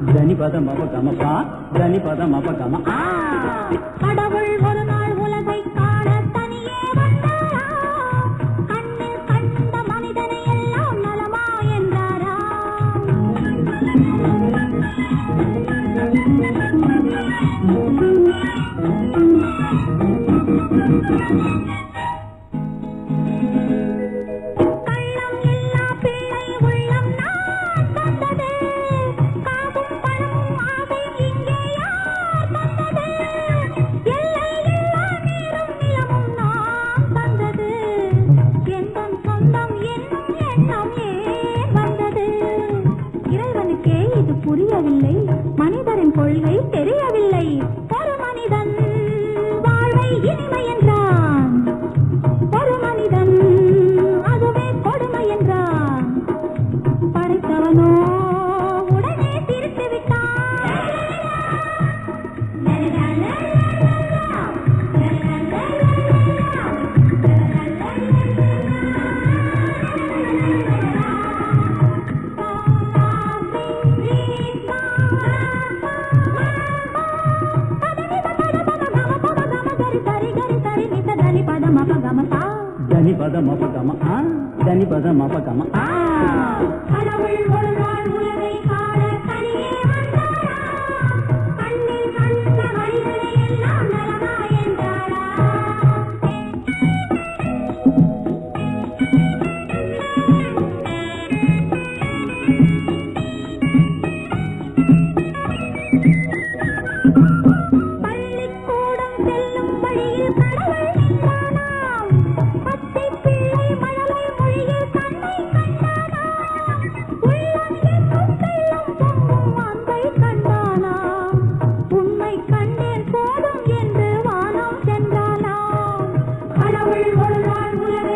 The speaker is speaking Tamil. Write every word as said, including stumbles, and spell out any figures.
தனி பத மப கமப்பா தனி பத மப கம. கடவுள் ஒரு நாள் உலகை காண தனியே வந்தாரா, கண்ணில் கண்ட மனிதனை எல்லாம் நலமா என்றாரா. புரியவில்லை, மனிதரின் கொள்கை தெரியவில்லை. ஒரு மனிதன் வாழ்வை இனிமை என்றான், ஒரு மனிதன் அதுவே கொடுமை என்றான். படைத்தவனோ உடனே திருத்தி விட்டான். தனி பத மப கம தனி பத மப கம. கடவுள் ஒரு நாள் உலகை காண தனியே வந்தாரா, கண்ணில் கண்ட மனிதனை எல்லாம் நலமா என்றாரா. பள்ளிக்கூடம் செல்லும் வழியில் கடவுள் நின்றானாம், பச்சை பிள்ளை மழலை மொழியில் கண்ணை கண்டானாம், உள்ளம் என்னும் வெள்ளம் பொங்கும் அன்பை கண்டானாம். உன்னை கண்டேன் போதும் என்று வானம் சென்றானாம். கடவுள் ஒரு நாள் உலகை